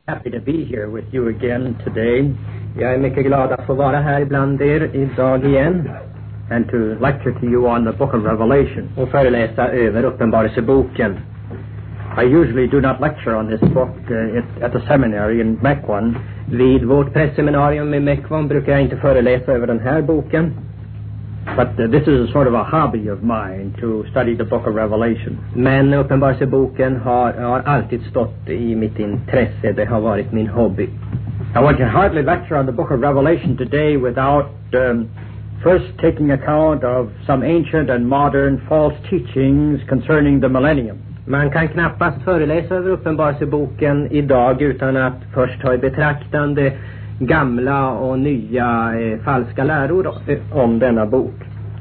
Happy to be here with you again today. Jag är mycket glad att få vara här bland er idag igen. And to lecture to you on the book of Revelation. Och föreläsa över Uppenbarelseboken. I usually do not lecture on this book at the seminary in Mequon. Vid vårt pressseminarium i Mequon brukar jag inte föreläsa över den här boken. But this is a sort of a hobby of mine to study the book of Revelation. Men Uppenbarelseboken har alltid stått i mitt intresse. Det har varit min hobby. Now one can hardly lecture on the book of Revelation today without first taking account of some ancient and modern false teachings concerning the millennium. Man kan knappast föreläsa över Uppenbarelseboken idag utan att först ta i betraktande gamla och nya falska läror om denna bok.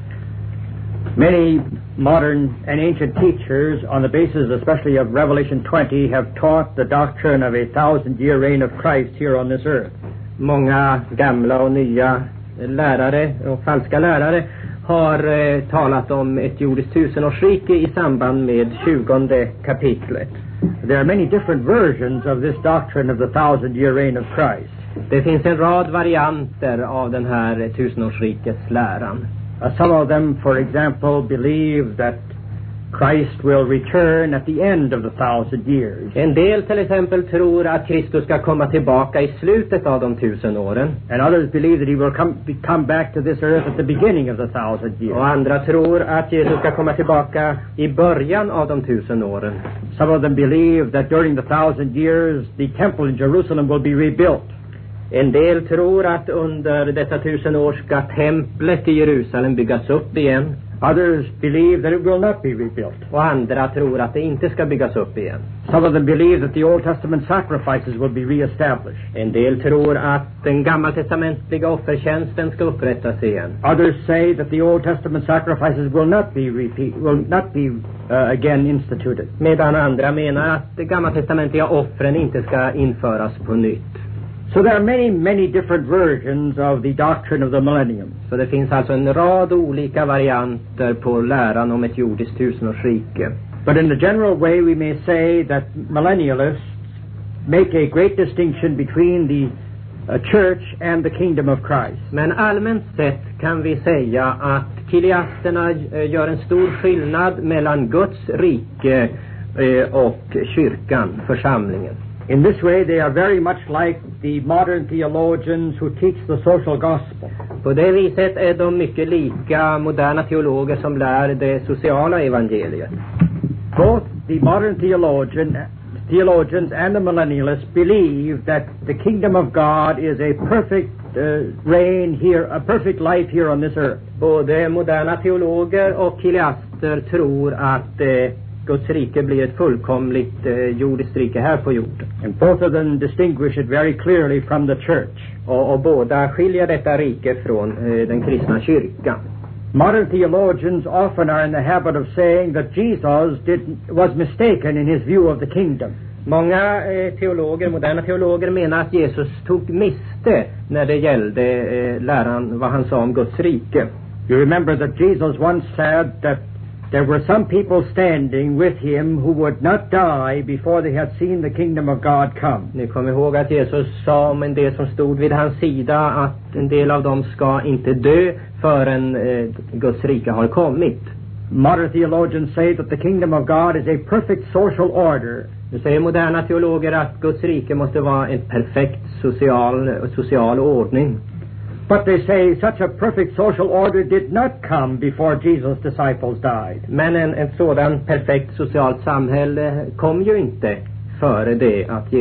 Many modern and ancient teachers, on the basis especially of Revelation 20, have taught the doctrine of a 1,000-year reign of Christ here on this earth. Många gamla och nya lärare och falska lärare har talat om ett jordiskt tusenårsrike i samband med 20:e kapitlet. There are many different versions of this doctrine of the 1,000-year reign of Christ. Det finns en rad varianter av den här tusenårsrikets läran. Some of them, for example, believe that Christ will return at the end of the 1,000 years. En del till exempel tror att Kristus ska komma tillbaka i slutet av de 1000 åren. And others believe that he will come back to this earth at the beginning of the 1,000 years. Och andra tror att Jesus ska komma tillbaka i början av de 1000 åren. Some of them believe that during the 1,000 years the temple in Jerusalem will be rebuilt. En del tror att under dessa 1000 år ska templet i Jerusalem byggas upp igen. Others believe that it will not be rebuilt. Och andra tror att det inte ska byggas upp igen. Some of them believe that the Old Testament sacrifices will be reestablished. En del tror att den gammaltestamentliga offertjänsten ska upprättas igen. Others say that the Old Testament sacrifices will not be again instituted. Medan andra menar att de gammaltestamentliga offren inte ska införas på nytt. So there are many different versions of the doctrine of the millennium. Så det finns alltså en rad olika varianter på läran om ett jordiskt tusenårsrike. But in the general way we may say that millennialists make a great distinction between the church and the kingdom of Christ. Men allmänt sett kan vi säga att kiliasterna gör en stor skillnad mellan Guds rike och kyrkan, församlingen. In this way they are very much like the modern theologians who teach the social gospel. På det viset är de mycket lika moderna teologer som lär det sociala evangeliet. Both the modern theologians and the millennialists believe that the kingdom of God is a perfect reign here, a perfect life here on this earth. Både moderna teologer och kiliaster tror att Guds rike blir ett fullkomligt jordiskt rike här på jorden. And both of them distinguish it very clearly from the church. Och båda skiljer detta rike från den kristna kyrkan. Modern theologians often are in the habit of saying that Jesus was mistaken in his view of the kingdom. Många moderna teologer menar att Jesus tog miste när det gällde läran vad han sa om Guds rike. You remember that Jesus once said that there were some people standing with him who would not die before they had seen the kingdom of God come. Ni kommer ihåg att Jesus sa om en del som stod vid hans sida att en del av dem ska inte dö förrän Guds rike har kommit. Modern theologians say that the kingdom of God is a perfect social order. Nu säger moderna teologer att Guds rike måste vara en perfekt social ordning. But they say such a perfect social order did not come before Jesus' disciples died. Men ett sådan perfekt socialt samhälle kom ju inte före det att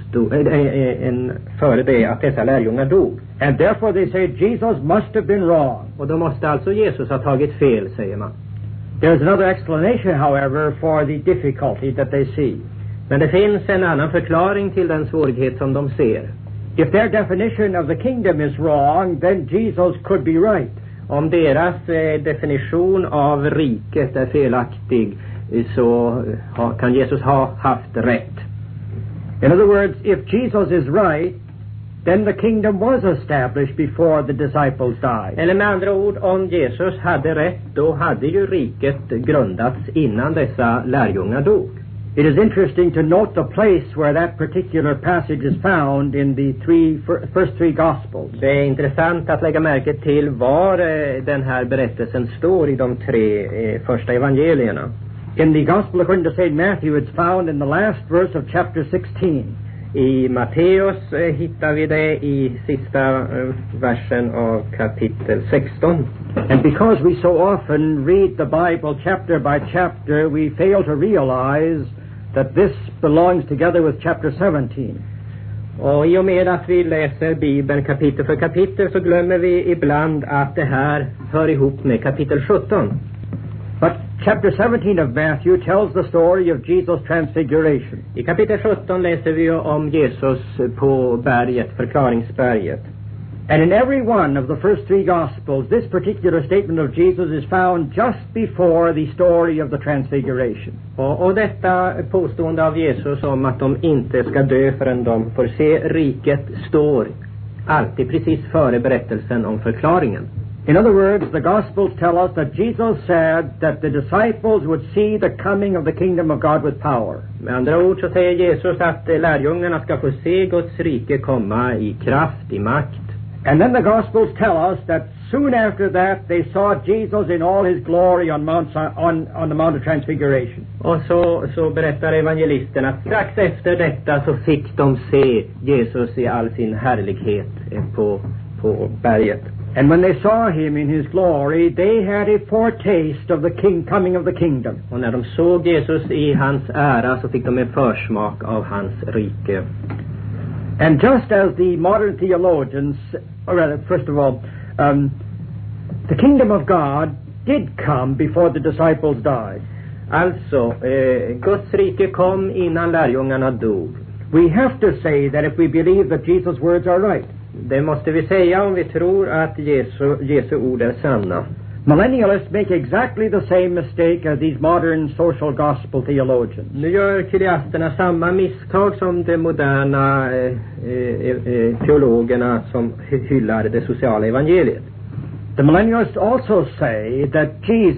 före det att dessa lärjungar dog. And therefore they say Jesus must have been wrong. Och då måste alltså Jesus ha tagit fel, säger man. There's another explanation, however, for the difficulty that they see. Men det finns en annan förklaring till den svårighet som de ser. If their definition of the kingdom is wrong, then Jesus could be right. Om deras definition av riket är felaktig, så kan Jesus ha haft rätt. In other words, if Jesus is right, then the kingdom was established before the disciples died. Eller med andra ord, om Jesus hade rätt, då hade ju riket grundats innan dessa lärjungar dog. It is interesting to note the place where that particular passage is found in the first three Gospels. Det är intressant att lägga märke till var den här berättelsen står i de tre första evangelierna. In the Gospel according to St. Matthew, it's found in the last verse of chapter 16. I Matteus hittar vi det i sista versen av kapitel 16. And because we so often read the Bible chapter by chapter, we fail to realize that this belongs together with chapter 17. Och i och med att vi läser Bibeln kapitel för kapitel så glömmer vi ibland att det här hör ihop med kapitel 17. But chapter 17 of Matthew tells the story of Jesus' transfiguration. I kapitel 17 läser vi om Jesus på berget, förklaringsberget. And in every one of the first three Gospels, this particular statement of Jesus is found just before the story of the transfiguration. Och detta påstående av Jesus om att de inte ska dö förrän de får se riket står alltid precis före berättelsen om förklaringen. In other words, the Gospels tell us that Jesus said that the disciples would see the coming of the kingdom of God with power. Med andra ord så säger Jesus att lärjungarna ska få se Guds rike komma i kraft, i makt. And then the Gospels tell us that soon after that they saw Jesus in all his glory on the Mount of Transfiguration. Och så berättar evangelisten att strax efter detta så fick de se Jesus i all sin härlighet på berget. And when they saw him in his glory, they had a foretaste of the coming of the kingdom. Och när de såg Jesus i hans ära så fick de en försmak av hans rike. And just as the modern theologians, or rather, first of all, the kingdom of God did come before the disciples died. Alltså, Guds rike kom innan lärjungarna dog. We have to say that if we believe that Jesus' words are right. Det måste vi säga om vi tror att Jesu ord är sanna. Millennialists make exactly the same mistake as these modern social gospel theologians. Nu gör kiliasterna samma misstag som de moderna teologerna som hyllar det sociala evangeliet. The millennialists also say that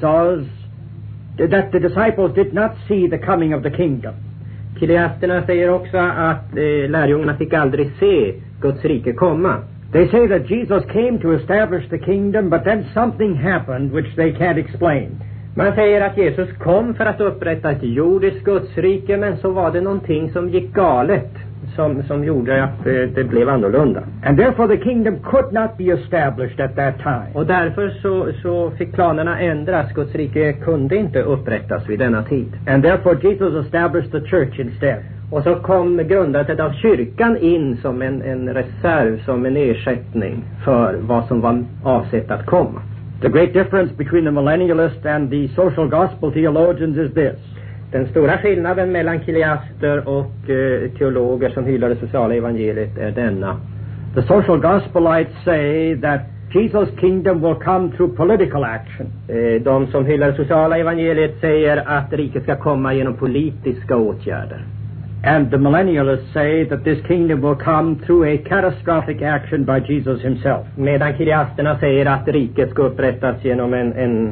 the disciples did not see the coming of the kingdom. Kiliasterna säger också att lärjungarna fick aldrig se Guds rike komma. They say that Jesus came to establish the kingdom, but then something happened which they can't explain. Man säger att Jesus kom för att upprätta ett jordiskt Guds rike, men så var det någonting som gick galet som gjorde att det blev annorlunda. And therefore the kingdom could not be established at that time. Och därför så fick planerna ändras. Guds rike kunde inte upprättas vid denna tid. And therefore Jesus established the church instead. Och så kom grundandet av kyrkan in som en reserv, som en ersättning för vad som var avsett att komma. The great difference between the millennialists and the social gospel theologians is this. Den stora skillnaden mellan kiliaster och teologer som hyllar det sociala evangeliet är denna. The social gospelites say that Jesus' kingdom will come through political action. De som hyllar det sociala evangeliet säger att riket ska komma genom politiska åtgärder. And the millennialists say that this kingdom will come through a catastrophic action by Jesus himself. Medan kiliasterna säger att riket ska upprättas genom en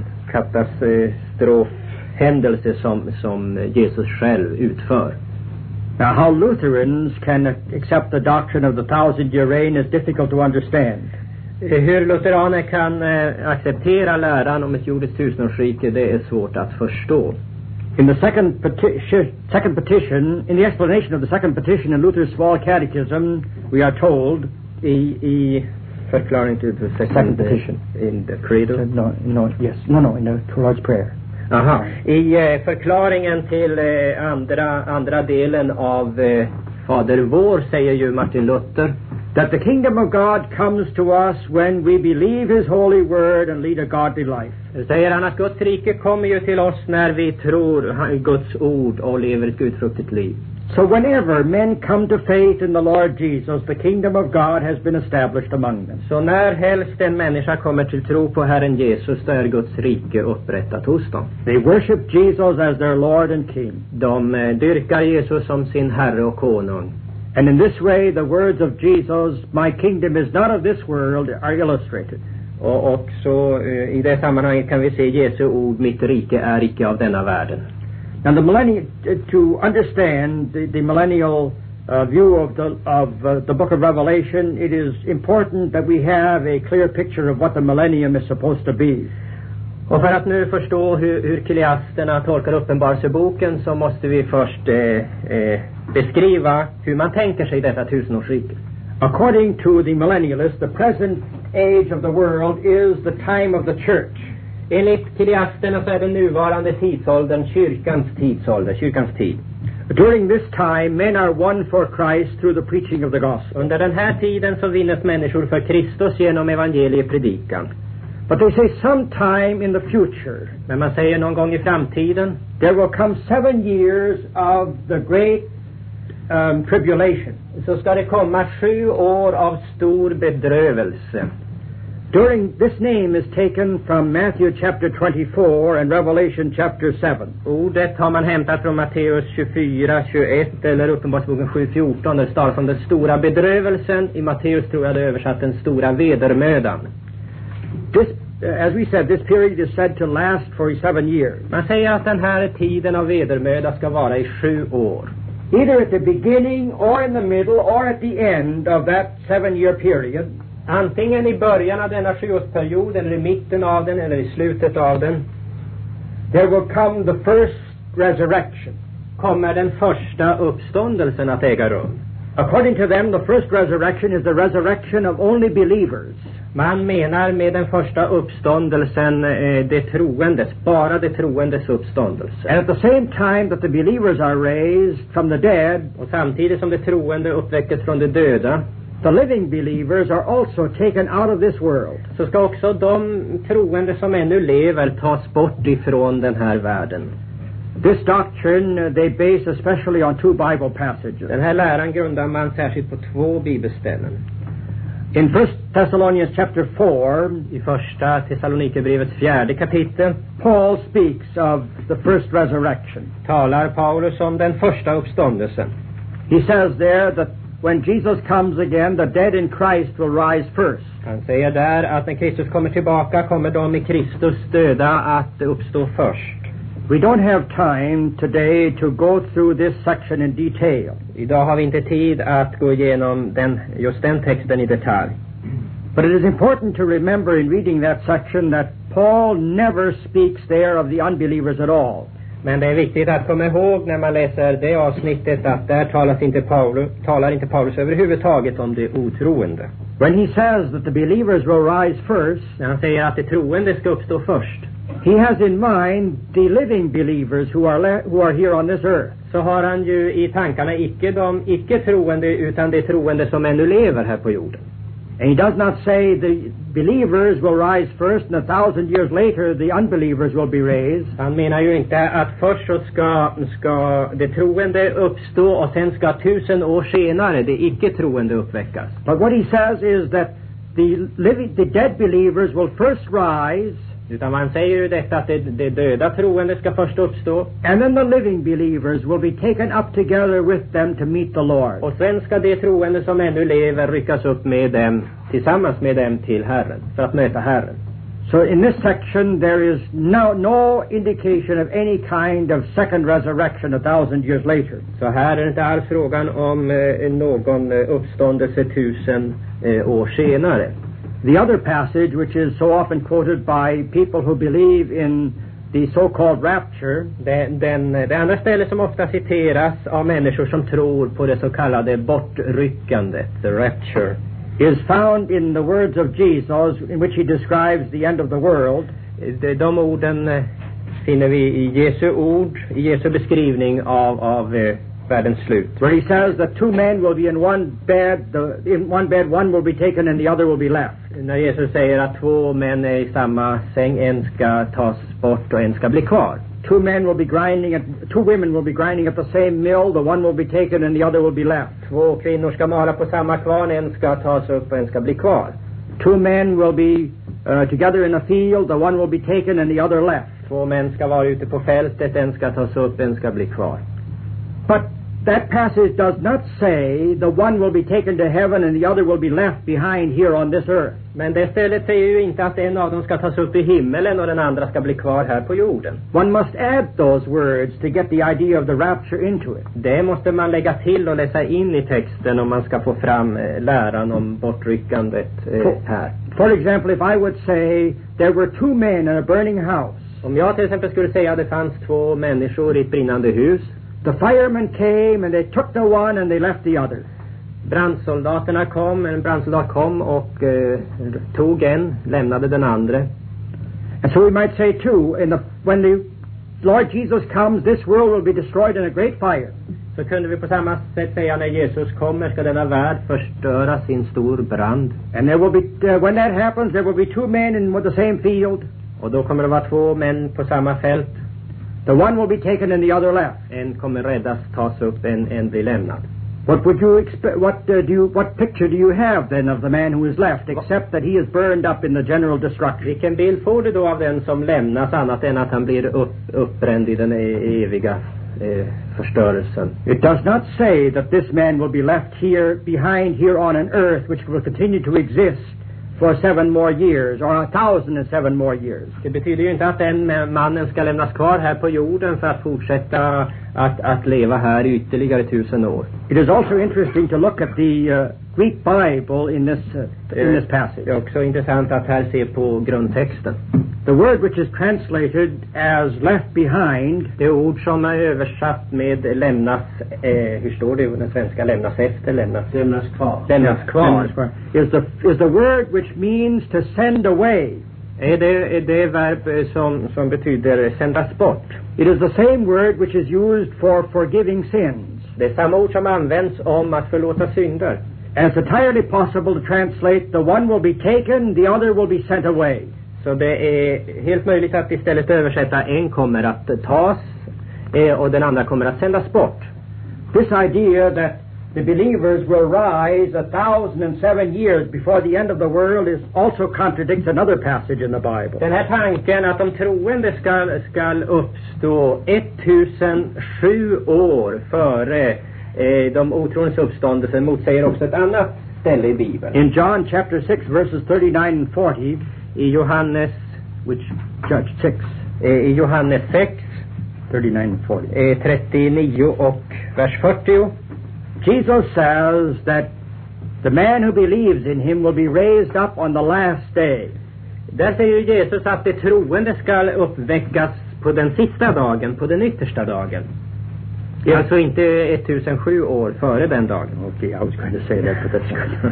katastrofhändelse som Jesus själv utför. Now how Lutherans can accept the doctrine of the 1000-year reign is difficult to understand. Hur lutheraner kan acceptera läran om ett jordiskt tusenårsrike, det är svårt att förstå. In the second petition, in the explanation of the second petition in Luther's small catechism, we are told i förklaring till the second petition in the credo. In the Lord's prayer. Aha. I förklaringen till andra delen av Fader vår säger ju Martin Luther that the kingdom of God comes to us when we believe his holy word and lead a godly life. Säger han att Guds rike kommer ju till oss när vi tror Guds ord och lever ett gudfruktigt liv. So whenever men come to faith in the Lord Jesus, the kingdom of God has been established among them. Så när helst en människa kommer till tro på Herren Jesus, då är Guds rike upprättat hos dem. They worship Jesus as their Lord and King. De dyrkar Jesus som sin Herre och konung. And in this way the words of Jesus, my kingdom is not of this world, are illustrated. Och så i det sammanhanget kan vi se Jesu ord, mitt rike är icke av denna världen. Now, to understand the millennial view of the book of Revelation, it is important that we have a clear picture of what the millennium is supposed to be. Och för att nu förstå hur kiliasterna tolkar uppenbarelseboken så måste vi först beskriva hur man tänker sig detta tusenårsrike. According to the millennialists, the present age of the world is the time of the church. Enligt kiliasterna så är den nuvarande tidsåldern kyrkans tidsålder, kyrkans tid. During this time, men are won for Christ through the preaching of the gospel. Under den här tiden så vinnes människor för Kristus genom evangeliepredikan. But they say sometime in the future, men man säger någon gång i framtiden, there will come 7 years of the great tribulation. Så ska det komma 7 år av stor bedrövelse. This name is taken from Matthew chapter 24 and Revelation chapter 7. Ordet har man hämtat från Matteus 24:21 eller Uppenbarelseboken 7:14. Det står om den stora bedrövelsen. I Matteus tror jag det är översatt den stora vedermödan. As we said, this period is said to last for 7 years. Man säger att den här tiden av vedermöda ska vara i 7 år. Either at the beginning or in the middle or at the end of that 7-year period. Antingen i början av denna 7-årsperiod eller i mitten av den eller i slutet av den. There will come the first resurrection. Kommer den första uppståndelsen att äga rum. According to them, the first resurrection is the resurrection of only believers. Man menar med den första uppståndelsen det troendes, bara det troendes uppståndelse. And at the same time that the believers are raised from the dead, och samtidigt som det troende uppväckes från de döda, the living believers are also taken out of this world. Så ska också de troende som ännu lever tas bort ifrån den här världen. This doctrine they base especially on 2 Bible passages. Den här läran grundar man särskilt på 2 bibelställen. In 1 Thessalonians chapter 4, i första Thessalonikerbrevets 4:e kapitel, Paul speaks of the first resurrection. Talar Paulus om den första uppståndelsen. He says there that when Jesus comes again, the dead in Christ will rise first. Han säger där att när Kristus kommer tillbaka kommer de i Kristus döda att uppstå först. We don't have time today to go through this section in detail. Idag har vi inte tid att gå igenom just den texten i detalj. But it is important to remember in reading that section that Paul never speaks there of the unbelievers at all. Men det är viktigt att komma ihåg när man läser det avsnittet att där talar inte Paulus överhuvudtaget om det otroende. When he says that the believers will rise first, när han säger att det troende ska uppstå först, he has in mind the living believers who are here on this earth. Så har han ju i tankarna icke de icke troende utan de troende som ännu lever här på jorden. And he does not say the believers will rise first and 1,000 years later the unbelievers will be raised. Han menar ju inte att först så ska det troende uppstå och sen ska 1000 år senare det icke troende uppväckas. But what he says is that the dead believers will first rise. Utan man säger ju detta att det döda troende ska först uppstå. And then the living believers will be taken up together with them to meet the Lord. Och sen ska det troende som ännu lever ryckas upp med dem, tillsammans med dem till Herren, för att möta Herren. So in this section there is no indication of any kind of second resurrection 1,000 years later. Så här är det inte alls frågan om någon uppståndelse 1000 år senare. The other passage, which is so often quoted by people who believe in the so-called rapture, det andra stället som ofta citeras av människor som tror på det så kallade bortryckandet, the rapture, is found in the words of Jesus, in which he describes the end of the world. De orden finner vi i Jesu ord, i Jesu beskrivning av världens slut. Where he says that 2 men will be in one bed, one will be taken and the other will be left. När Jesus säger att 2 män är i samma säng, en ska tas bort och en ska bli kvar. 2 women will be grinding at the same mill, the one will be taken and the other will be left. 2 kvinnor ska mala på samma kvarn, en ska tas upp och en ska bli kvar. 2 men will be together in a field, the one will be taken and the other left. 2 män ska vara ute på fältet, en ska tas upp, en ska bli kvar. But that passage does not say the one will be taken to heaven and the other will be left behind here on this earth. Men det stället säger ju inte att en av dem ska tas upp i himmelen och den andra ska bli kvar här på jorden. One must add those words to get the idea of the rapture into it. Det måste man lägga till och läsa in i texten om man ska få fram läran om bortryckandet här. For example, if I would say there were two men in a burning house. Om jag till exempel skulle säga att det fanns två människor i ett brinnande hus. The firemen came and they took the one and they left the other. Brandsoldaterna kom, en brandsoldat kom och tog en, lämnade den andra. And so we might say too, when the Lord Jesus comes, this world will be destroyed in a great fire. Så kunde vi på samma sätt säga när Jesus kommer ska denna värld förstöras i en stor brand. And there will be, when that happens, there will be two men in the same field. Och då kommer det vara två män på samma fält. The one will be taken and the other left. En kommer räddas, tas upp, en blir lämnad. What would you expect? What picture do you have then of the man who is left, except that he is burned up in the general destruction? Vilken bild får du då av den som lämnas annat än att han blir uppbränd i den eviga förstörelsen? It does not say that this man will be left behind here on an earth which will continue to exist for 7 more years or 1,007 more years. Det betyder ju inte att den mannen ska lämnas kvar här på jorden för att fortsätta att leva här i ytterligare 1000 år. It is also interesting to look at the Greek Bible in this passage. Det är också intressant att här se på grundtexten. The word which is translated as left behind, det ord som är översatt med lämnas, hur står det i den svenska, lämnas efter, lämnas kvar, is the word which means to send away. Är det verb som betyder sändas bort. It is the same word which is used for forgiving sins. Det är samma ord som används om att förlåta synder. And it's entirely possible to translate the one will be taken, the other will be sent away. Så det är helt möjligt att istället översätta en kommer att tas och den andra kommer att sändas bort. This idea that the believers will rise 1,007 years before the end of the world is also contradicts another passage in the Bible. Den här tanken att de troende ska uppstå 1007 år före de otroendes uppståndelse motsäger också ett annat ställe i Bibeln. In John chapter 6 verses 39 and 40, i Johannes, Judge 6, i Johannes 6 39 and 40, 39 och vers 40, Jesus says that the man who believes in him will be raised up on the last day. Där säger Jesus att det troende ska uppväckas på den sista dagen, på den yttersta dagen. Yes. Alltså inte 1007 år före den dagen. Okay, I was going to say that, but that's good.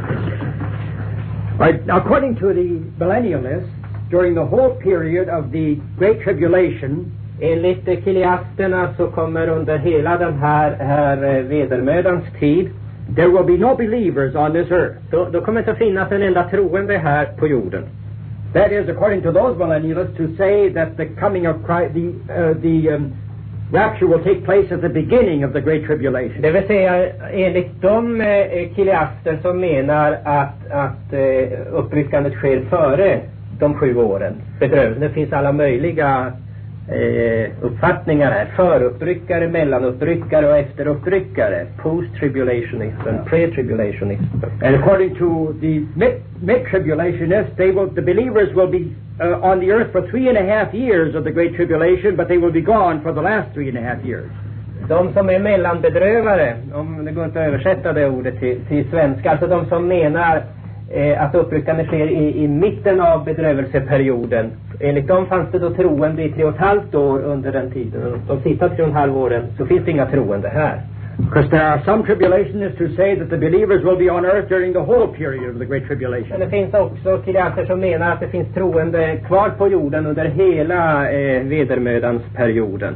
Right, according to the millennialists, during the whole period of the Great Tribulation, enligt kiliasterna så kommer under hela den här vedermödans tid, there will be no believers on this earth. Då kommer det att finnas en enda troende här på jorden. That is, according to those millennialists, to say that the coming of Christ, the rapture will take place at the beginning of the Great Tribulation. Det vill säga, enligt de kiliaster som menar att uppryckandet sker före de 7 åren. Det finns alla möjliga uppfattningar här. Föruppryckare, mellanuppryckare och efteruppryckare. Post-tribulationism and pre-tribulationism. And according to the mid-tribulationists, the believers will be on the earth for 3.5 years of the Great Tribulation, but they will be gone for the last 3.5 years. De som är mellanbedrövare, om det går inte att översätta det ordet till svenska, alltså de som menar att uppryckande sker i mitten av bedrövelseperioden. Enligt dem fanns det då troende i 3,5 år under den tiden. De sista 3,5 åren så finns det inga troende här. Because there are some tribulationists who say that the believers will be on earth during the whole period of the Great Tribulation. Men det finns också kiliaster som menar att det finns troende kvar på jorden under hela vedermödans perioden.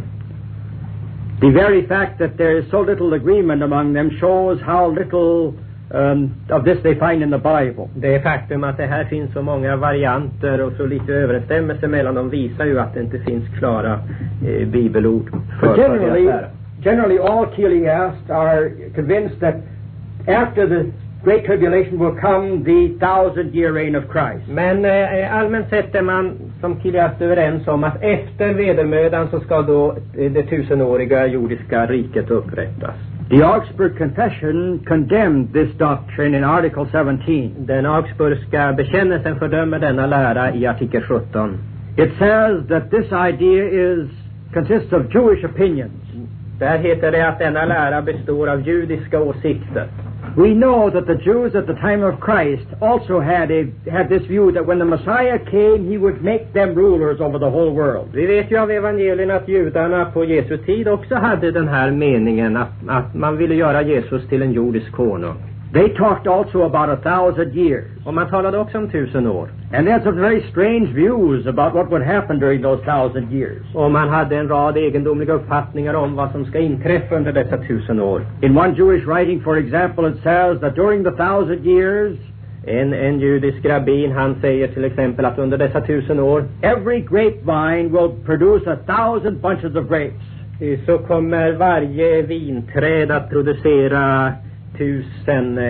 The very fact that there is so little agreement among them shows how little of this they find in the Bible. Det faktum att det här finns så många varianter och så lite överensstämmelse mellan dem visar ju att det inte finns klara bibelord för generally all Chiliasts are convinced that after the Great Tribulation will come the 1,000-year reign of Christ. Men allmänt sett är man som Chiliast överens om att efter vedermödan så ska då det 1000-åriga jordiska riket upprättas. The Augsburg Confession condemned this doctrine in Article 17. Den Augsburgska bekännelsen fördömer denna lära i artikel 17. It says that this idea consists of Jewish opinions. Där heter det att denna lära består av judiska åsikter. We know that the Jews at the time of Christ also had this view that when the Messiah came, he would make them rulers over the whole world. Vi vet ju av evangelien att judarna på Jesu tid också hade den här meningen att man ville göra Jesus till en jordisk konung. They talked also about 1,000 years. Och man talade också om 1000 år. And they had some very strange views about what would happen during those 1,000 years. Och man hade en rad egendomliga uppfattningar om vad som ska inträffa under dessa 1000 år. In one Jewish writing, for example, it says that during the 1,000 years, en judisk rabbin, han säger till exempel att under dessa 1000 år, every grapevine will produce 1,000 bunches of grapes. Så kommer varje vinträd att producera 1000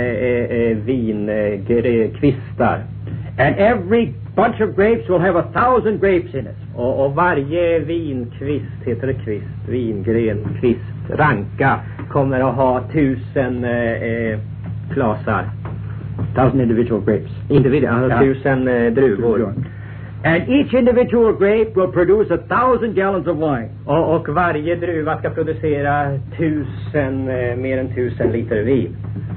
vinkvistar. And every bunch of grapes will have 1,000 grapes in it. Och varje vinkvist, heter det kvist, vingren, kvist, ranka, kommer att ha 1000 klasar. 1,000 individual grapes. 1000 druvor. And each individual grape will produce 1,000 gallons of wine. Och varje druva ska producera mer än 1000 liter vin.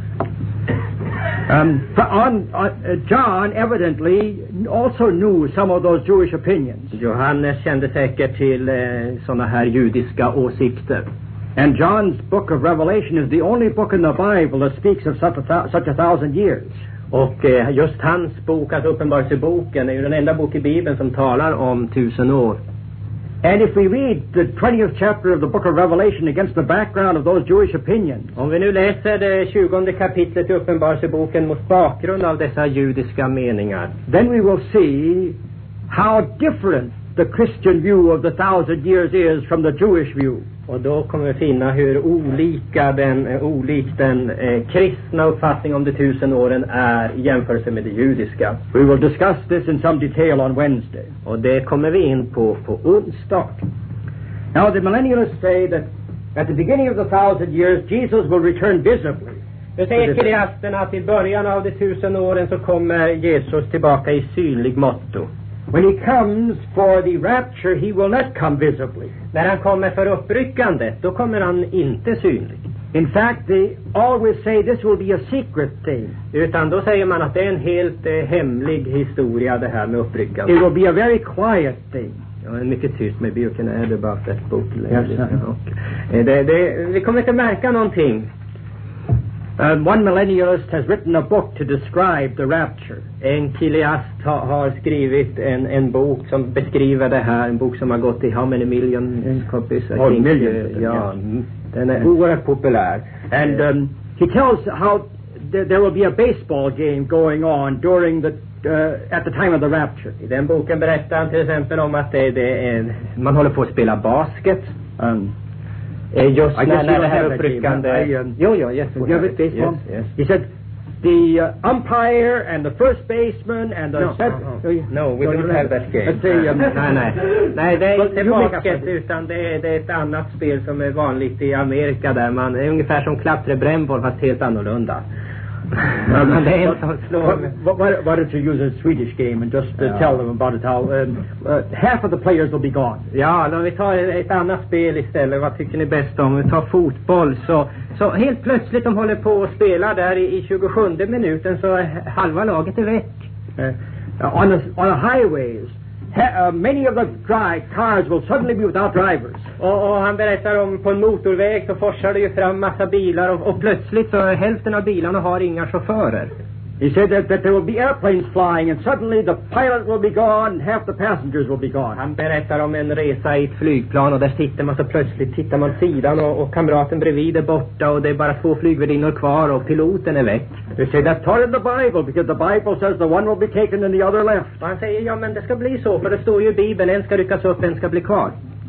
John evidently also knew some of those Jewish opinions. Johannes kände säkert till såna här judiska åsikter. And John's book of Revelation is the only book in the Bible that speaks of such 1,000 years. Och just hans bok, alltså Uppenbarelseboken, är ju den enda bok i Bibeln som talar om 1000 år. And if we read the 20th chapter of the book of Revelation against the background of those Jewish opinions, om vi nu läser det 20:e kapitlet i Uppenbarelseboken mot bakgrund av dessa judiska meningar, then we will see how different the Christian view of the 1,000 years is from the Jewish view. Och då kommer vi finna hur olik den kristna uppfattning om de 1000 åren är i jämförelse med det judiska. We will discuss this in some detail on Wednesday. Och det kommer vi in på onsdag. Now the millennialists say that at the beginning of the 1,000 years Jesus will return visibly. Nu säger kiliasterna att i början av de 1000 åren så kommer Jesus tillbaka i synlig motto. When he comes for the rapture, he will not come visibly. När han kommer för uppryckandet, då kommer han inte synlig. In fact, they always say this will be a secret thing. Utan då säger man att det är en helt hemlig historia, det här med uppryckandet. It will be a very quiet thing. Ja, en mycket tyst. Maybe you can add about that book. Yes, vi kommer inte märka någonting. One millennialist has written a book to describe the rapture. En kiliast har skrivit en bok som beskriver det här. En bok som har gått i how many million copies? Millions. Ja, den är oerhört populär. And he tells how there will be a baseball game going on during at the time of the rapture. I den boken berättar han till exempel om att man håller på att spela basket. Just när det här uppryckande... Yes. He said the umpire and the first baseman and the... No, we don't have that game. Nej, det är inte basket utan det är ett annat spel som är vanligt i Amerika där man är ungefär som klapprebrännboll fast helt annorlunda. Why don't you use a Swedish game and just tell them about it, how half of the players will be gone. Ja, då vi tar ett annat spel istället. Vad tycker ni bäst om? Vi tar fotboll. Så helt plötsligt de håller på att spela där i 27:e minuten så halva laget är väck. On a highways, many of the cars will suddenly be without drivers. Och han berättar om på en motorväg så forsar det ju fram massa bilar och plötsligt så hälften av bilarna har inga chaufförer. He said that there will be airplanes flying and suddenly the pilot will be gone, half the passengers will be gone. Han berättar om en resa i ett flygplan och där sitter man så plötsligt tittar man sidan och kamraten bredvid är borta och det är bara 2 flygvärdinnor kvar och piloten är väck. They say that's taught in the Bible because the Bible says the one will be taken and the other left. Och han säger ja men det ska bli så för det står ju i Bibeln en ska ryckas upp, en ska bli kvar.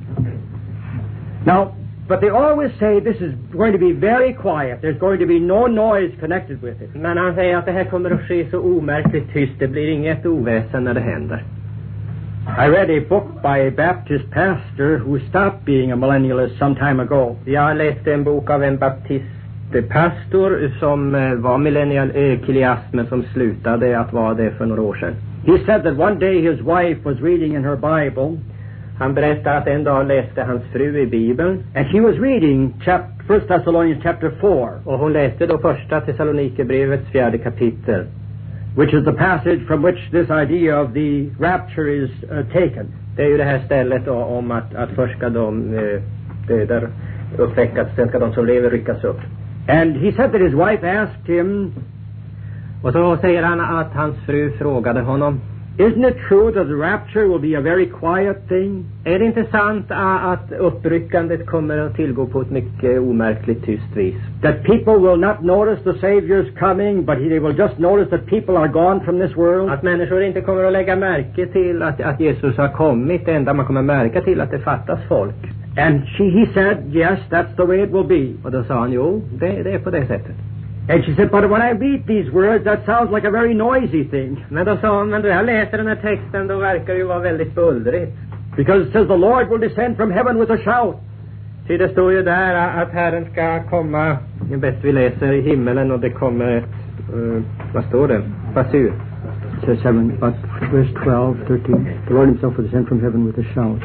Now, but they always say this is going to be very quiet. There's going to be no noise connected with it. Men han säger att det här kommer att ske så omärkligt tyst. Det blir inget oväsen när det händer. I read a book by a Baptist pastor who stopped being a millennialist some time ago. Jag läste en bok av en baptist pastor som var millennial-kiliast men som slutade att vara det för några år sedan. He said that one day his wife was reading in her Bible. Han berättade att en dag läste hans fru i Bibeln. And she was reading 1 Thessalonians chapter 4. Och hon läste då första Thessalonikerbrevets 4:e kapitel. Which is the passage from which this idea of the rapture is taken. Det är ju det här stället då, om att först ska de döda uppväckas, sen ska de som lever ryckas upp. And he said that his wife asked him, och så säger han att hans fru frågade honom, isn't it true that the rapture will be a very quiet thing? Är det inte sant att uppryckandet kommer att tillgå på ett mycket omärkligt tyst vis? That people will not notice the Savior's coming, but they will just notice that people are gone from this world? Att människor inte kommer att lägga märke till att Jesus har kommit. Det enda man kommer märka till att det fattas folk. And he said, yes, that's the way it will be. Och då sa han, jo, det är på det sättet. And she said, but when I read these words, that sounds like a very noisy thing. Men då sa hon, men då jag läser den här texten, då verkar det ju vara väldigt bullrigt. Because it says the Lord will descend from heaven with a shout. Så det står ju där att Herren ska komma, det är bäst vi läser i himmelen, och det kommer ett, vad står det? Basun. It says 7, but verse 12, 13, the Lord himself will descend from heaven with a shout.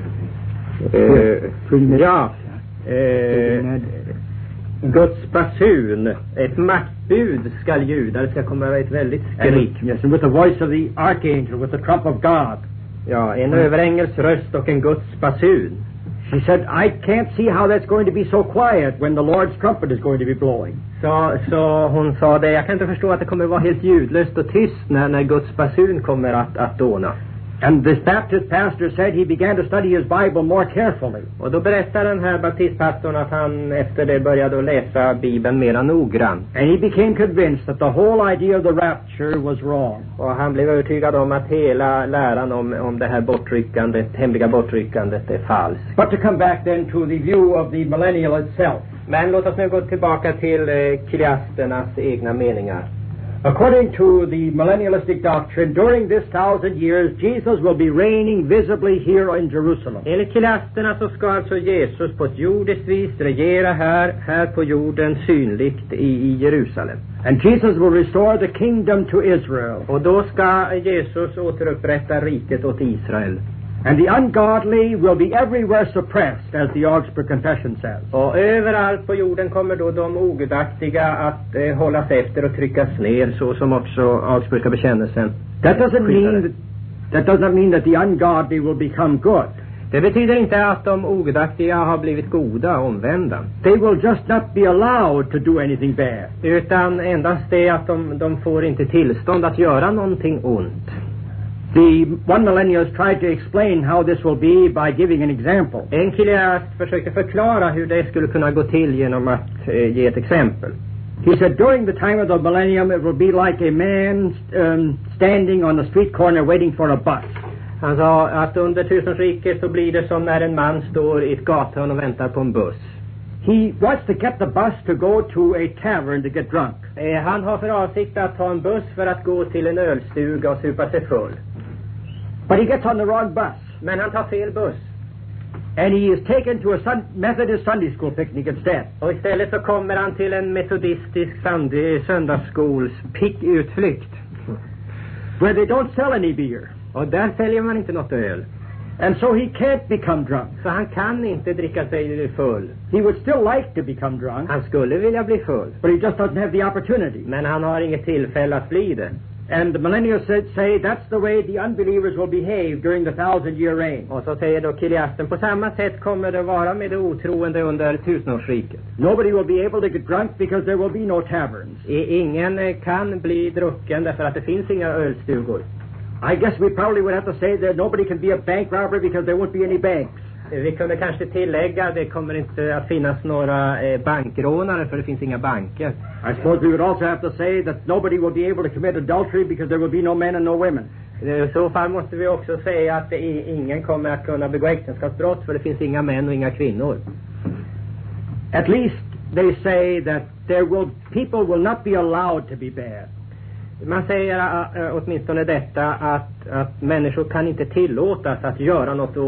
Guds basun, ett maktbud skall ljuda, det ska komma ett väldigt skrik. Yes, and with the voice of the archangel, with the trump of God. Ja, en överängels röst och en Guds basun. She said, I can't see how that's going to be so quiet when the Lord's trumpet is going to be blowing. Så hon sa det, jag kan inte förstå att det kommer att vara helt ljudlöst och tyst när Guds basun kommer att dåna. And this Baptist pastor said he began to study his Bible more carefully. Och då berättar den här baptistpastorn att han efter det började att läsa Bibeln mera noggrant. And he became convinced that the whole idea of the rapture was wrong. Och han blev övertygad om att hela läran om det här bortryckandet, hemliga bortryckandet, är falskt. But to come back then to the view of the millennial itself. Men låt oss nu gå tillbaka till kiliasternas egna meningar. According to the millennialistic doctrine, during this 1,000 years, Jesus will be reigning visibly here in Jerusalem. Enligt kiliasterna så ska alltså Jesus på ett jordiskt vis regera här på jorden synligt i Jerusalem. And Jesus will restore the kingdom to Israel. Och då ska Jesus återupprätta riket åt Israel. And the ungodly will be everywhere suppressed, as the Augsburg Confession says. Och överallt på jorden kommer då de ogudaktiga att hållas efter och tryckas ner, så som också Augsburgska bekännelsen. That doesn't mean that the ungodly will become good. Det betyder inte att de ogudaktiga har blivit goda, omvända. They will just not be allowed to do anything bad. Utan endast det att de får inte tillstånd att göra någonting ont. The one millennialist tried to explain how this will be by giving an example. En kiliast försökte förklara hur det skulle kunna gå till genom att ge ett exempel. He said during the time of the millennium it will be like a man standing on the street corner waiting for a bus. Han sa att under tusenriket så blir det som när en man står i ett gathörn och väntar på en buss. He wants to get the bus to go to a tavern to get drunk. Han har för avsikt att ta en buss för att gå till en ölstuga och supa sig full. But he gets on the wrong bus. Men han tar fel buss. And he is taken to a Methodist Sunday school picnic instead. Och istället så kommer han till en metodistisk söndagsskols-utflykt. Where they don't sell any beer. Och där säljer man inte något öl. And so he can't become drunk. Så han kan inte dricka sig full. He would still like to become drunk. Han skulle vilja bli full. But he just doesn't have the opportunity. Men han har inget tillfälle att bli det. And the millennials say that's the way the unbelievers will behave during the 1,000-year reign. Och så säger då kiliasten, på samma sätt kommer det vara med det otroende under tusenårsriket. Nobody will be able to get drunk because there will be no taverns. Ingen kan bli drucken därför att det finns inga ölstugor. I guess we probably would have to say that nobody can be a bank robber because there won't be any banks. Vi kunde kanske tillägga, det kommer inte att finnas några bankrånare för det finns inga banker. I suppose we would also have to say that nobody will be able to commit adultery because there will be no men and no women. I så fall måste vi också säga att ingen kommer att kunna begå äktenskapsbrott för det finns inga män och inga kvinnor. At least they say that people will not be allowed to be bad. Man säger åtminstone detta att människor kan inte tillåtas att göra något ont.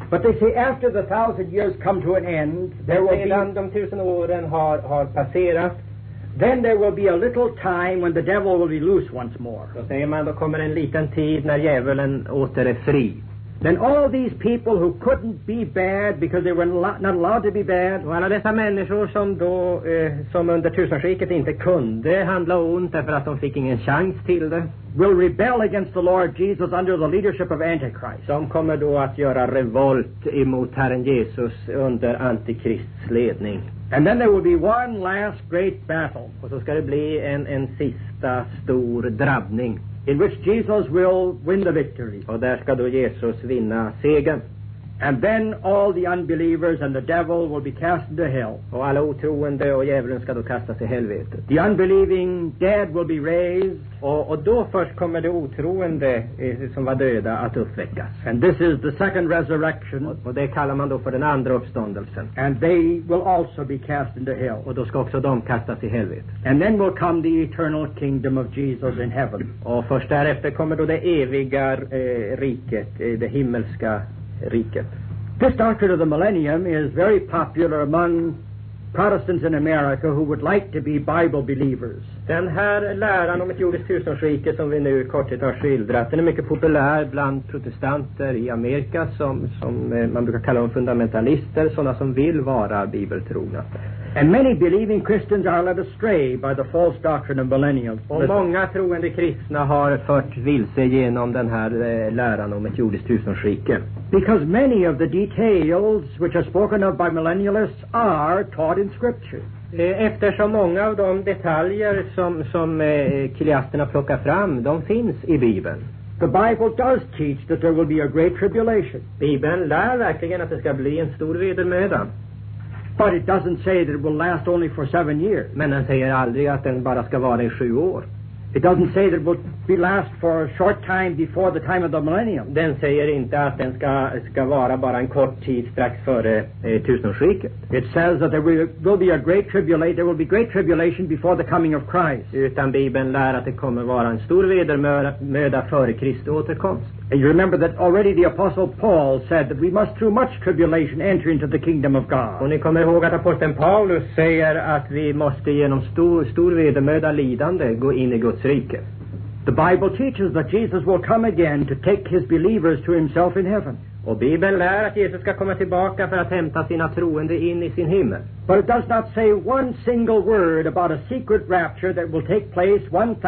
But they say after the 1,000 years come to an end, there will Sedan be, de 1000 åren har passerat, then there will be a little time when the devil will be loose once more. då säger man, då kommer en liten tid när djävulen åter är fri. Then all these people who couldn't be bad because they were not allowed to be bad, Och alla dessa människor som då, som under tusenriket inte kunde handla ont därför att de fick ingen chans till det, will rebel against the Lord Jesus under the leadership of Antichrist. de kommer då att göra revolt emot Herren Jesus under Antikrists ledning. And then there will be one last great battle Och så ska det bli en sista stor drabbning. in which Jesus will win the victory. Och där ska då Jesus vinna segern. And then all the unbelievers and the devil will be cast into hell. Och alla otroende och djävulen ska då kastas i helvetet. The unbelieving dead will be raised. Och då först kommer det otroende som var döda att uppväckas. And this is the second resurrection. Och det kallar man då för den andra uppståndelsen. And they will also be cast into hell. Och då ska också de kastas i helvetet. And then will come the eternal kingdom of Jesus in heaven. Och först därefter kommer då det eviga riket, det himmelska riket. This doctrine of the millennium is very popular among Protestants in America who would like to be Bible believers. Den här läran om ett jordiskt tusenårsrike som vi nu i korthet har skildrat, den är mycket populär bland protestanter i Amerika som man brukar kalla dem fundamentalister, sådana som vill vara bibeltrogna. And many believing Christians are led astray by the false doctrine of millennium. Och många troende kristna har fört vilse genom den här läran om ett jordiskt tusenårsrike. Because many of the details which are spoken of by millennialists are taught in Scripture. Eftersom många av de detaljer som kiliasterna plockar fram, de finns i Bibeln. The Bible does teach that there will be a great tribulation. Bibeln lär verkligen att det ska bli en stor vedermöda. But it doesn't say that it will last only for 7 years. Men den säger aldrig att den bara ska vara i 7 år. It doesn't say that it will be last for a short time before the time of the millennium. Den säger inte att den ska vara bara en kort tid strax före tusenårsriket. It says that there will be a great tribulation. There will be great tribulation before the coming of Christ. Utan Bibeln lär att det kommer vara en stor vedermöda före Kristi återkomst. And you remember that already the Apostle Paul said that we must through much tribulation enter into the kingdom of God. Och ni kommer ihåg att aposteln Paulus säger att vi måste genom stor vedermöda lidande gå in i Guds rike. The Bible teaches that Jesus will come again to take his believers to himself in heaven. Och Bibeln lär att Jesus ska komma tillbaka för att hämta sina troende in i sin himmel. But it does not say one single word about a secret rapture that will take place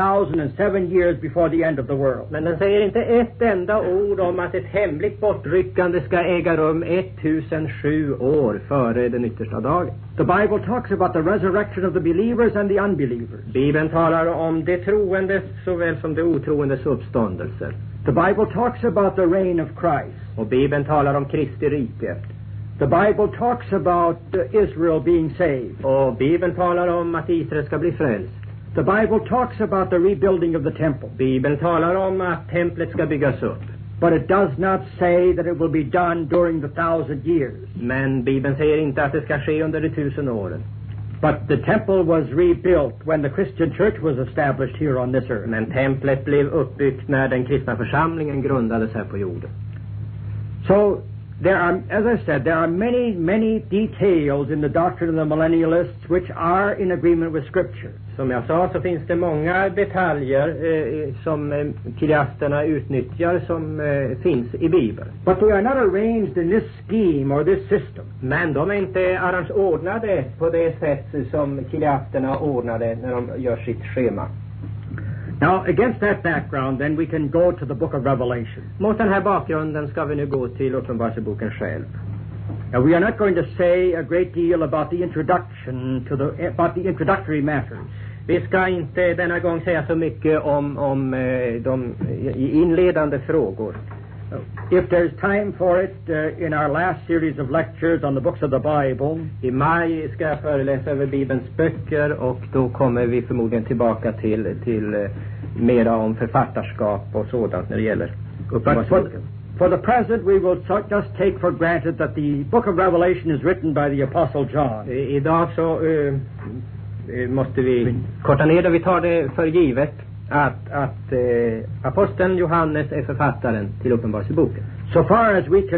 1,007 years before the end of the world. Men den säger inte ett enda ord om att ett hemligt bortryckande ska äga rum 1007 år före den yttersta dagen. The Bible talks about the resurrection of the believers and the unbelievers. Bibeln talar om det troende såväl som det otroendes uppståndelse. The Bible talks about the reign of Christ. Och Bibeln talar om Kristi rike. The Bible talks about Israel being saved. Och Bibeln talar om att Israel ska bli frälst. The Bible talks about the rebuilding of the temple. Bibeln talar om att templet ska byggas upp. But it does not say that it will be done during the 1,000 years. Men Bibeln säger inte att det ska ske under de 1000 åren. But the temple was rebuilt when the Christian church was established here on this earth. Men templet blev uppbyggt när den kristna församlingen grundades här på jorden. So there are, as I said, there are many details in the doctrine of the millennialists which are in agreement with Scripture. Som jag sa så finns det många detaljer som kiliasterna utnyttjar som finns i Bibeln. But they are not arranged in this scheme or this system. Men de är inte ordnade på det sätt som kiliasterna ordnade när de gör sitt schema. Now, against that background, then we can go to the book of Revelation. Mot den här bakgrunden ska vi nu gå till Uppenbarelseboken själv. Now, we are not going to say a great deal about the introduction to about the introductory matters. Vi ska inte denna gång säga så mycket om de inledande frågor. If there's time for it, in our last series of lectures on the books of the Bible, i maj ska jag föreläsa över Bibelns böcker och då kommer vi förmodligen tillbaka till mera om författarskap och sådant när det gäller Uppenbarelseboken. For the present, we will just take for granted that the book of Revelation is written by the Apostle John. Idag så måste vi korta ner det. Vi tar det för givet att aposteln Johannes är författaren till Uppenbarelseboken. So far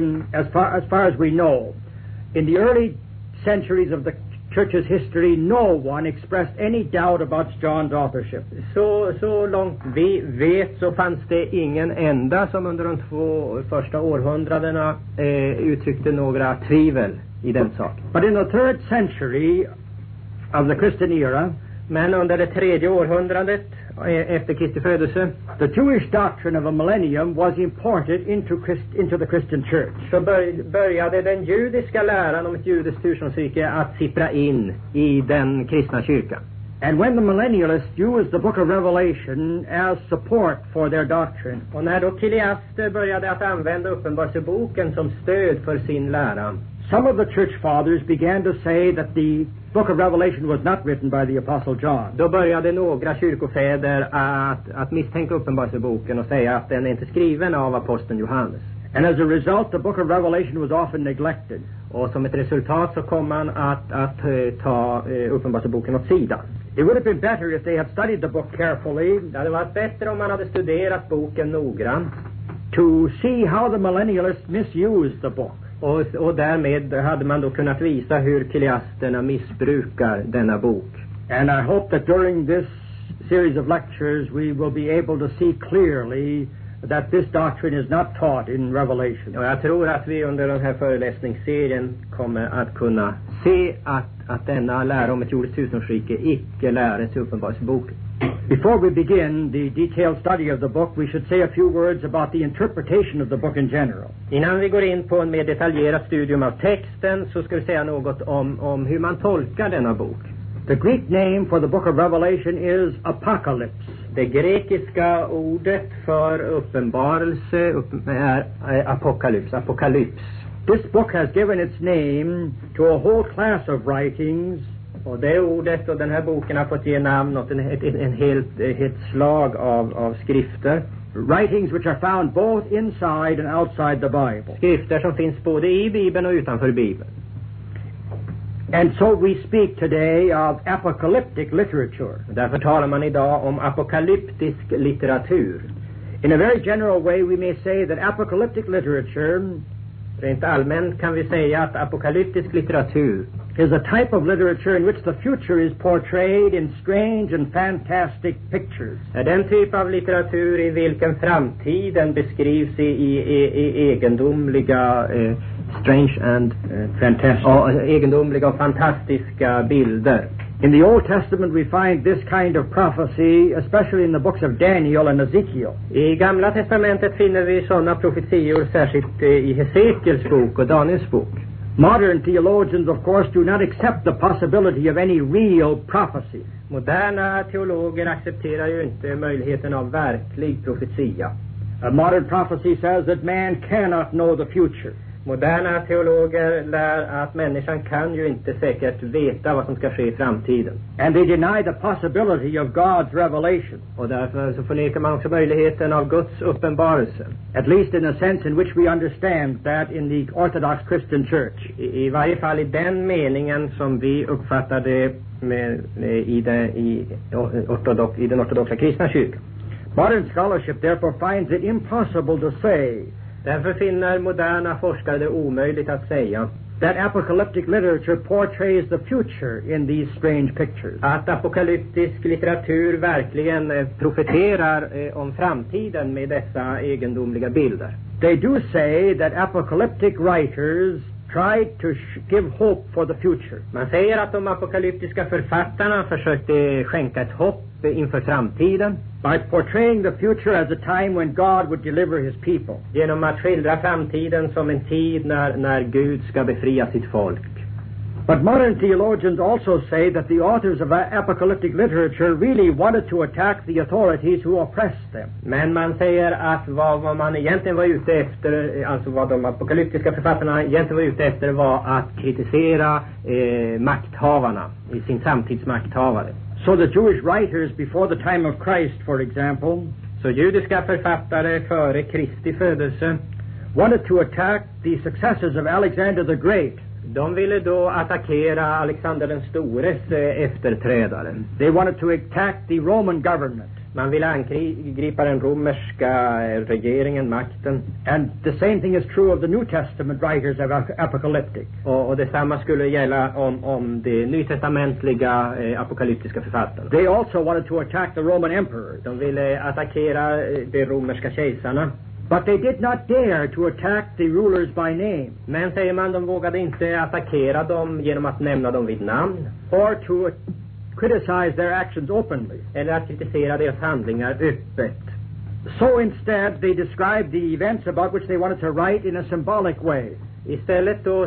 as we know, in the early centuries of the church's history, no one expressed any doubt about John's authorship. Så långt vi vet så fanns det ingen enda som under de 2 första århundradena uttryckte några tvivel i den saken. But in the 3rd century of the Christian era, men under det 3:e århundradet efter Kristi födelse, the Jewish doctrine of a millennium was imported into the Christian church. Så började den judiska läran om ett judiskt ursprungsrike att sippra in i den kristna kyrkan. And when the millennialists used the book of Revelation as support for their doctrine, och när då kiliaster började att använda Uppenbarelseboken som stöd för sin lära, some of the church fathers began to say that the book of Revelation was not written by the Apostle John. Då började några kyrkofäder att misstänka Uppenbarelseboken och säga att den är inte skriven av aposteln Johannes. And as a result, the book of Revelation was often neglected. Och som ett resultat så kom man att ta Uppenbarelseboken åt sidan. It would have been better if they had studied the book carefully. Det hade varit bättre om man hade studerat boken noggrant. To see how the millennialists misused the book. Och därmed hade man då kunnat visa hur kiliasterna missbrukar denna bok. And I hope that during this series of lectures we will be able to see clearly that this doctrine is not taught in Revelation. Och jag tror att vi under den här föreläsningsserien kommer att kunna se att denna lära om ett jordiskt ursprungsrike icke läres i Uppenbarelseboken. Before we begin the detailed study of the book, we should say a few words about the interpretation of the book in general. Innan vi går in på en mer detaljerat studium av texten så ska vi säga något om hur man tolkar denna bok. The Greek name for the book of Revelation is Apocalypse. Det grekiska ordet för uppenbarelse är apokalyps. This book has given its name to a whole class of writings. Och det ordet och den här boken har fått ge namn åt en helt slag av skrifter. Writings which are found both inside and outside the Bible. Skrifter som finns både i Bibeln och utanför Bibeln. And so we speak today of apocalyptic literature. Därför talar man idag om apokalyptisk litteratur. In a very general way we may say that apocalyptic literature, rent allmänt kan vi säga att apokalyptisk litteratur is a type of literature in which the future is portrayed in strange and fantastic pictures. Är den typ av litteratur i vilken framtiden beskrivs i egendomliga strange and fantastic. Egendomliga och fantastiska bilder. In the Old Testament we find this kind of prophecy, especially in the books of Daniel and Ezekiel. I Gamla testamentet finner vi sådana profetior särskilt i Hesekiels bok och Daniels bok. Modern theologians, of course, do not accept the possibility of any real prophecy. Moderna teologer accepterar ju inte möjligheten av verklig profetia. A modern prophecy says that man cannot know the future. Moderna teologer lär att människan kan ju inte säkert veta vad som ska ske i framtiden. And they deny the possibility of God's revelation. Och därför så förnekar man också möjligheten av Guds uppenbarelse. At least in a sense in which we understand that in the Orthodox Christian Church. I varje fall i den meningen som vi uppfattar det i den ortodoxa kristna kyrkan. Modern scholarship therefore finds it impossible to say. Därför finner moderna forskare det omöjligt att säga that apocalyptic literature portrays the future in these strange pictures. Att apokalyptisk litteratur verkligen profeterar om framtiden med dessa egendomliga bilder. They do say that apocalyptic writers tried to give hope for the future. Man säger att de apokalyptiska författarna försökte skänka ett hopp inför framtiden by portraying the future as a time when God would deliver his people. Genom att skildra framtiden som en tid när Gud ska befria sitt folk. But modern theologians also say that the authors of apocalyptic literature really wanted to attack the authorities who oppressed them. Men man säger att vad man egentligen var ute efter, alltså vad de apokalyptiska författarna egentligen var ute efter var att kritisera makthavarna, i sin samtidsmakthavare. So the Jewish writers before the time of Christ, for example, så judiska författare före Kristi födelse wanted to attack the successors of Alexander the Great. De ville då attackera Alexander den stores efterträdare. They wanted to attack the Roman government. Man vill angripa den romerska regeringen, makten. And the same thing is true of the New Testament writers of apocalyptic. Och detsamma skulle gälla om de nytestamentliga apokalyptiska författarna. They also wanted to attack the Roman emperors. De ville attackera de romerska kejsarna. But they did not dare to attack the rulers by name. Men säger man, de vågade inte attackera dem genom att nämna dem vid namn. Or to criticize their actions openly. Eller att kritisera deras handlingar öppet. So instead they described the events about which they wanted to write in a symbolic way. Istället då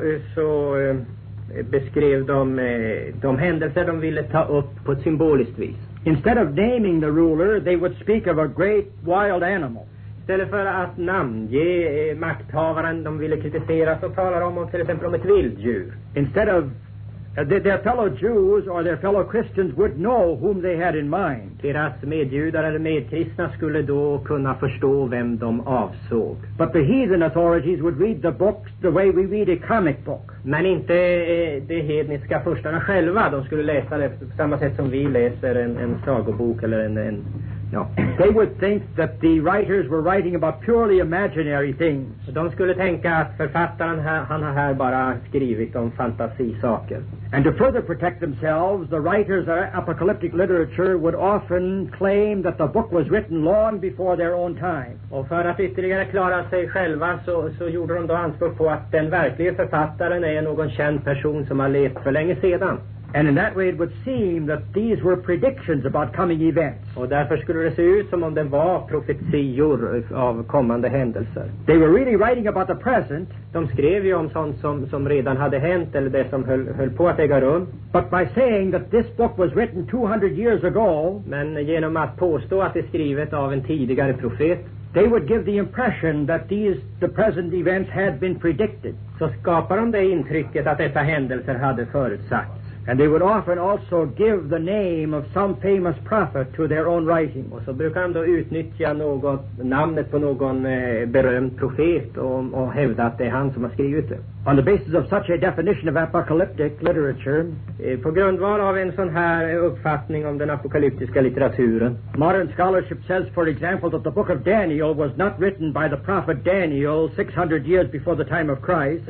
så beskrev de händelser de ville ta upp på ett symboliskt vis. Instead of naming the ruler, they would speak of a great wild animal. Istället för att namnge makthavaren de ville kritisera, så talar de om till exempel om ett vilddjur. Instead of their fellow Jews or their fellow Christians would know whom they had in mind. Deras medjudar eller medkristna skulle då kunna förstå vem de avsåg. But the heathen authorities would read the books the way we read a comic book. Men inte de hedniska furstarna själva. De skulle läsa det på samma sätt som vi läser en sagobok eller en They would think that the writers were writing about purely imaginary things. De skulle tänka att författaren han har här bara skrivit om fantasisaker. And to further protect themselves, the writers of apocalyptic literature would often claim that the book was written long before their own time. Och för att ytterligare klara sig själva så gjorde de då anspråk på att den verkliga författaren är någon känd person som har levt för länge sedan. And in that way it would seem that these were predictions about coming events. Och därför skulle det se ut som om det var profetior av kommande händelser. They were really writing about the present. De skrev ju om sånt som redan hade hänt eller det som höll på att äga rum. But by saying that this book was written 200 years ago, men genom att påstå att det är skrivet av en tidigare profet, they would give the impression that the present events had been predicted. Så skapar de det intrycket att dessa händelser hade förutsagts. And they would often also give the name of some famous prophet to their own writing. Och så brukar de då utnyttja namnet på någon berömd profet och hävda att det är han som har skrivit det. On the basis of such a definition of apocalyptic literature, på grundval av en sån här uppfattning om den apokalyptiska litteraturen, modern scholarship says, for example, that the book of Daniel was not written by the prophet Daniel 600 years before the time of Christ.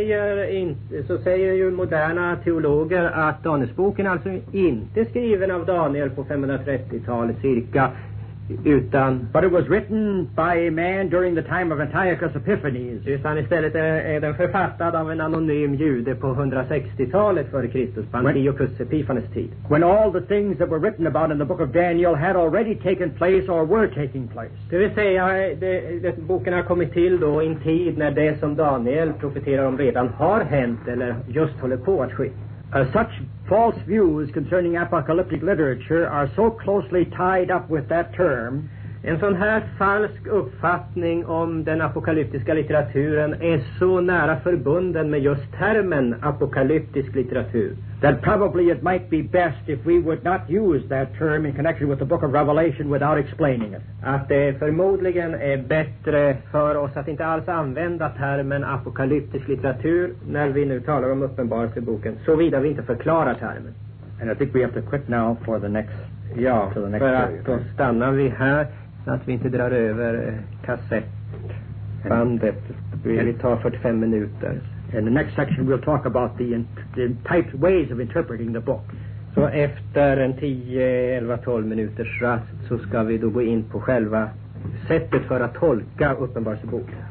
Så säger ju moderna teologer att Danielsboken alltså inte är skriven av Daniel på 530-talet cirka, but it was written by a man during the time of Antiochus Epiphanes. Utan istället är den författad av en anonym jude på 160-talet före Kristus, på Antiochus Epiphanes tid. When all the things that were written about in the book of Daniel had already taken place or were taking place. Det vill säga, boken har kommit till då i en tid när det som Daniel profeterar om redan har hänt eller just håller på att ske. Such false views concerning apocalyptic literature are so closely tied up with that term. En sån här falsk uppfattning om den apokalyptiska litteraturen är så nära förbunden med just termen apokalyptisk litteratur, that probably it might be best if we would not use that term in connection with the book of Revelation without explaining it. Att det förmodligen är bättre för oss att inte alls använda termen apokalyptisk litteratur när vi nu talar om Uppenbarelseboken, såvida vi inte förklarar termen. And I think we have to quit now for the next. Ja, för att då stannar vi här så att vi inte drar över kassettbandet. Vi tar 45 minuter. In the next section we'll talk about the types, ways of interpreting the book. Så efter en 10, 11, 12 minuters rast så ska vi då gå in på själva sättet för att tolka Uppenbarelseboken.